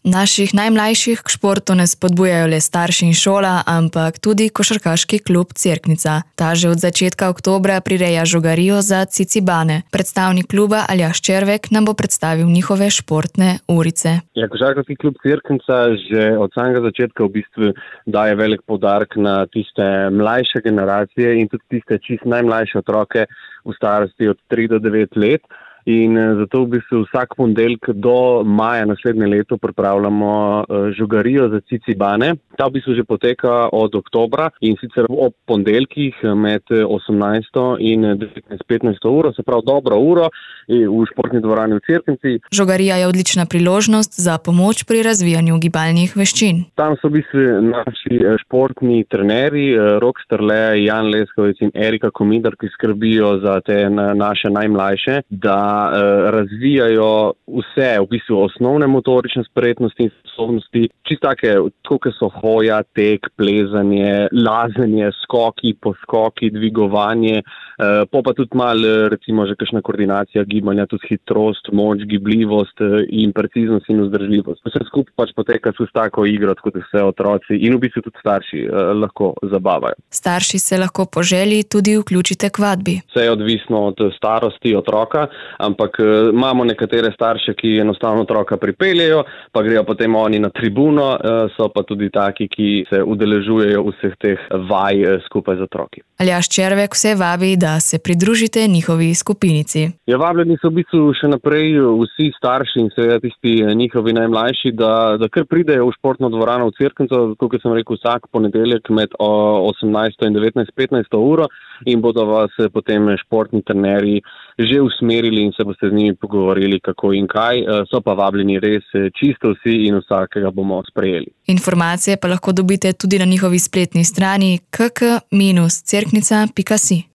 Naših najmlajših k športu ne spodbujajo le starši in šola, ampak tudi košarkaški klub Cerknica. Ta že od začetka oktobra prireja žogarijo za Cicibane. Predstavnik kluba Aljaž Červek nam bo predstavil njihove športne urice. Košarkarski klub Cerknica že od samega začetka v bistvu daje velik poudarek na tiste mlajše generacije in tudi tiste čisto najmlajše otroke v starosti od 3 do 9 let. In zato v bistvu vsak ponedeljek do maja naslednje leto pripravljamo žogarijo za Cicibane. Ta v bistvu že poteka od oktobra in sicer ob ponedeljkih med 18. in 19:15 uro, se pravi dobro uro v športni dvorani v Cerknici. Žogarija je odlična priložnost za pomoč pri razvijanju gibalnih veščin. Tam so v bistvu naši športni trenerji Rok Strle, Jan Leskovec in Erika Komidar, ki skrbijo za te naše najmlajše, da razvijajo vse, v bistvu osnovne motorične spretnosti in sposobnosti, čisto take, kot so hoja, tek, plezanje, lazenje, skoki, poskoki, dvigovanje, pa tudi malo, recimo, že kakšna koordinacija gibanja, tudi hitrost, moč, gibljivost in preciznost in vzdržljivost. Vse skupaj pač poteka s tako igro, tako da se otroci in v bistvu tudi starši lahko zabavajo. Starši se lahko po želji tudi vključite k vadbi. Vse je odvisno od starosti otroka, ampak imamo nekatere starše, ki enostavno otroka pripeljejo, pa grejo potem oni na tribuno, so pa tudi taki, ki se udeležujejo vseh teh vaj skupaj z otroki. Aljaž Červek vse vabi, da se pridružite njihovi skupinici. Ja, vabljeni so v bistvu še naprej vsi starši in seveda tisti njihovi najmlajši, da kar pridejo v športno dvorano v Cerknico, kot sem rekel, vsak ponedeljek med 18. in 19:15 uro in bodo vas potem športni trenerji že usmerili in se boste z njimi pogovorili, kako in kaj. So pa vabljeni res čisto vsi in vsakega bomo sprejeli. Informacije pa lahko dobite tudi na njihovi spletni strani kk-cerknica.si.